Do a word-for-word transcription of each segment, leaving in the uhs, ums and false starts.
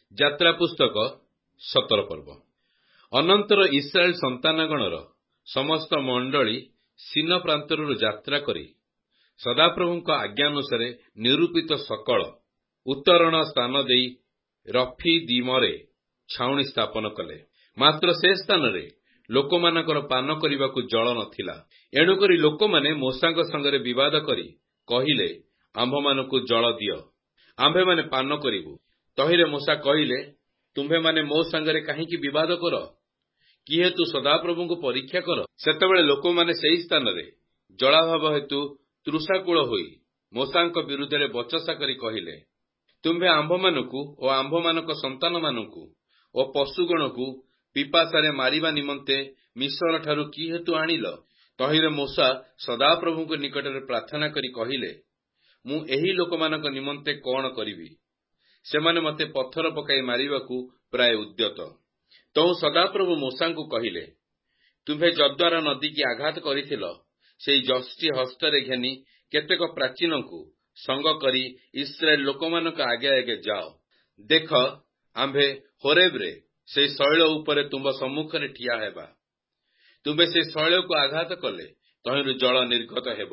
ଯାତ୍ରା ପୁସ୍ତକ ସତର ପର୍ବ। ଅନନ୍ତର ଇସ୍ରାଏଲ ସନ୍ତାନଗଣର ସମସ୍ତ ମଣ୍ଡଳୀ ସିନ ପ୍ରାନ୍ତରରୁ ଯାତ୍ରା କରି ସଦାପ୍ରଭୁଙ୍କ ଆଜ୍ଞାନୁସାରେ ନିରୂପିତ ସକଳ ଉତ୍ତରଣ ସ୍ଥାନ ଦେଇ ରଫିଦିମରେ ଛାଉଣି ସ୍ଥାପନ କଲେ। ମାତ୍ର ସେ ସ୍ଥାନରେ ଲୋକମାନଙ୍କର ପାନ କରିବାକୁ ଜଳ ନଥିଲା। ଏଣୁକରି ଲୋକମାନେ ମୋଶାଙ୍କ ସଙ୍ଗରେ ବିବାଦ କରି କହିଲେ, ଆମ୍ଭମାନଙ୍କୁ ଜଳ ଦିଅ, ଆମ୍ଭେମାନେ ପାନ କରିବୁ। ତହିଁରେ ମୋଶା କହିଲେ, ତୁମ୍ଭେମାନେ ମୋ ସାଙ୍ଗରେ କାହିଁକି ବିବାଦ କର? କି ହେତୁ ସଦାପ୍ରଭୁଙ୍କୁ ପରୀକ୍ଷା କର? ସେତେବେଳେ ଲୋକମାନେ ସେହି ସ୍ଥାନରେ ଜଳାଭାବ ହେତୁ ତୃଷାକୁଳ ହୋଇ ମୋଶାଙ୍କ ବିରୁଦ୍ଧରେ ବଚସା କରି କହିଲେ, ତୁମ୍ଭେ ଆମ୍ଭମାନଙ୍କୁ ଓ ଆମ୍ଭମାନଙ୍କ ସନ୍ତାନମାନଙ୍କୁ ଓ ପଶୁଗଣକୁ ପିପାସାରେ ମାରିବା ନିମନ୍ତେ ମିଶ୍ରଠାରୁ କି ହେତୁ ଆଣିଲ? ତହିଁରେ ମୋଶା ସଦାପ୍ରଭୁଙ୍କ ନିକଟରେ ପ୍ରାର୍ଥନା କରି କହିଲେ, ମୁଁ ଏହି ଲୋକମାନଙ୍କ ନିମନ୍ତେ କଣ କରିବି? ସେମାନେ ମୋତେ ପଥର ପକାଇ ମାରିବାକୁ ପ୍ରାୟ ଉଦ୍ୟତ। ତହୁ ସଦାପ୍ରଭୁ ମୋଶାଙ୍କୁ କହିଲେ, ତୁମ୍ଭେ ଯଦ୍ୱାରା ନଦୀକି ଆଘାତ କରିଥିଲ, ସେହି ଯଷ୍ଟି ହସ୍ତରେ ଘେନି କେତେକ ପ୍ରାଚୀନଙ୍କୁ ସଙ୍ଗ କରି ଇସ୍ରାଏଲ ଲୋକମାନଙ୍କ ଆଗେ ଆଗେ ଯାଅ। ଦେଖ, ଆମ୍ଭେ ହୋରେବରେ ସେହି ଶୈଳ ଉପରେ ତୁମ୍ଭ ସମ୍ମୁଖରେ ଠିଆ ହେବା। ତୁମ୍ଭେ ସେହି ଶୈଳକୁ ଆଘାତ କଲେ ତହିଁରୁ ଜଳ ନିର୍ଗତ ହେବ,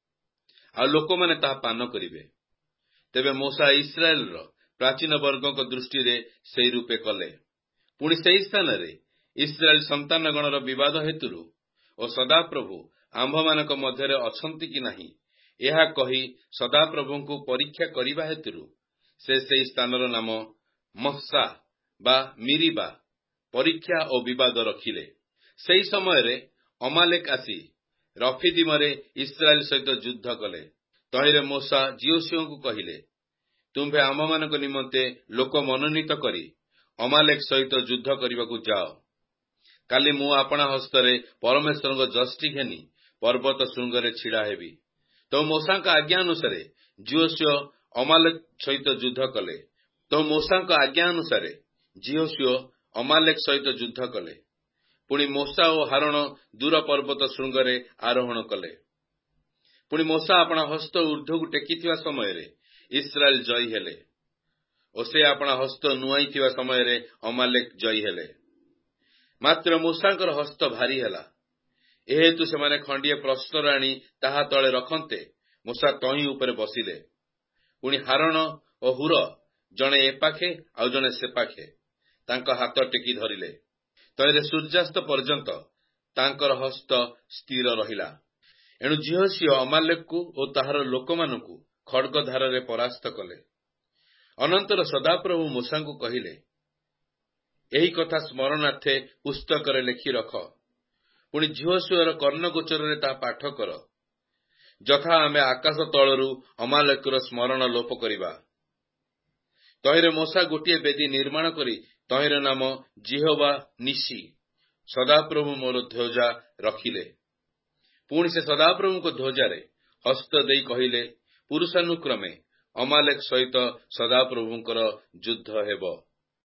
ଆଉ ଲୋକମାନେ ତାହା ପାନ କରିବେ। ତେବେ ମୋଶା ଇସ୍ରାଏଲର ପ୍ରାଚୀନ ବର୍ଗଙ୍କ ଦୃଷ୍ଟିରେ ସେହି ରୂପେ କଲେ। ପୁଣି ସେହି ସ୍ଥାନରେ ଇସ୍ରାଏଲ ସନ୍ତାନଗଣର ବିବାଦ ହେତୁରୁ ଓ ସଦାପ୍ରଭୁ ଆମ୍ଭମାନଙ୍କ ମଧ୍ୟରେ ଅଛନ୍ତି କି ନାହିଁ, ଏହା କହି ସଦାପ୍ରଭୁଙ୍କୁ ପରୀକ୍ଷା କରିବା ହେତୁରୁ ସେ ସେହି ସ୍ଥାନର ନାମ ମସ୍ସା ବା ମିରିବା, ପରୀକ୍ଷା ଓ ବିବାଦ ରଖିଲେ। ସେହି ସମୟରେ ଅମାଲେକ ଆସି ରଫିଦିମରେ ଇସ୍ରାଏଲ ସହିତ ଯୁଦ୍ଧ କଲେ। ତହିଁରେ ମୋଶା ଜିଓସୁଆଙ୍କୁ କହିଲେ, ତୁମ୍ଭେ ଆମମାନଙ୍କ ନିମନ୍ତେ ଲୋକ ମନୋନୀତ କରି ଅମାଲେକ ସହିତ ଯୁଦ୍ଧ କରିବାକୁ ଯାଅ। କାଲି ମୁଁ ଆପଣା ହସ୍ତରେ ପରମେଶ୍ୱରଙ୍କ ଯଷ୍ଟି ଘେନି ପର୍ବତ ଶୃଙ୍ଗରେ ଛିଡ଼ା ହେବି। ତ ମୋଶାଙ୍କ ଆଜ୍ଞା ଅନୁସାରେ ଜିଓସୁଆ ଅମାଲେକ ସହିତ ଯୁଦ୍ଧ କଲେ। ତ ମୋଶାଙ୍କ ଆଜ୍ଞା ଅନୁସାରେ ଜିଓସୁଆ ଅମାଲେକ ସହିତ ଯୁଦ୍ଧ କଲେ। ପୁଣି ମୋଶା ଓ ହାରଣ ଦୂର ପର୍ବତ ଶୃଙ୍ଗରେ ଆରୋହଣ କଲେ। ପୁଣି ମୋଶା ଆପଣା ହସ୍ତ ଉର୍ଦ୍ଧ୍ୱକୁ ଟେକିଥିବା ସମୟରେ ଇସ୍ରାଏଲ ଜୟୀ ହେଲେ, ଓ ସେ ଆପଣା ହସ୍ତ ନୁଆଇଥିବା ସମୟରେ ଅମାଲେକ ଜୟୀ ହେଲେ। ମାତ୍ର ମୋଶାଙ୍କର ହସ୍ତ ଭାରି ହେଲା। ଏହେତୁ ସେମାନେ ଖଣ୍ଡିଏ ପ୍ରସ୍ତର ଆଣି ତାହା ତଳେ ରଖନ୍ତେ ମୋଶା ତହିଁ ଉପରେ ବସିଲେ। ପୁଣି ହାରଣ ଓ ହୁର ଜଣେ ଏପାଖେ ଆଉ ଜଣେ ସେପାଖେ ତାଙ୍କ ହାତ ଟେକି ଧରିଲେ। ତହିଁରେ ସୂର୍ଯ୍ୟାସ୍ତ ପର୍ଯ୍ୟନ୍ତ ତାଙ୍କର ହସ୍ତ ସ୍ଥିର ରହିଲା। ଏଣୁ ଜିହୋଶୁଆ ଅମାଲେକକୁ ଓ ତାହାର ଲୋକମାନଙ୍କୁ ଖଡ୍ଗ ଧାରରେ ପରାସ୍ତ କଲେ। ଅନନ୍ତର ସଦାପ୍ରଭୁ ମୋଶାଙ୍କୁ କହିଲେ, ଏହି କଥା ସ୍ମରଣାର୍ଥେ ପୁସ୍ତକରେ ଲେଖି ରଖ। ପୁଣି ଜିହୋଶୁଆର କର୍ଣ୍ଣଗୋଚରରେ ତାହା ପାଠ କର, ଯଥା ଆମେ ଆକାଶ ତଳରୁ ଅମାଲେକର ସ୍ମରଣ ଲୋପ କରିବା। ତହିଁରେ ମୋଶା ଗୋଟିଏ ବେଦୀ ନିର୍ମାଣ କରି ତହିଁର ନାମ ଜିହୋଭା ନିସି, ସଦାପ୍ରଭୁ ମୋର ଧ୍ୱଜା ରଖିଲେ। ପୁଣି ସେ ସଦାପ୍ରଭୁଙ୍କ ଧ୍ୱଜାରେ ହସ୍ତ ଦେଇ କହିଲେ, ପୁରୁଷାନୁକ୍ରମେ ଅମାଲେକ ସହିତ ସଦାପ୍ରଭୁଙ୍କର ଯୁଦ୍ଧ ହେବ।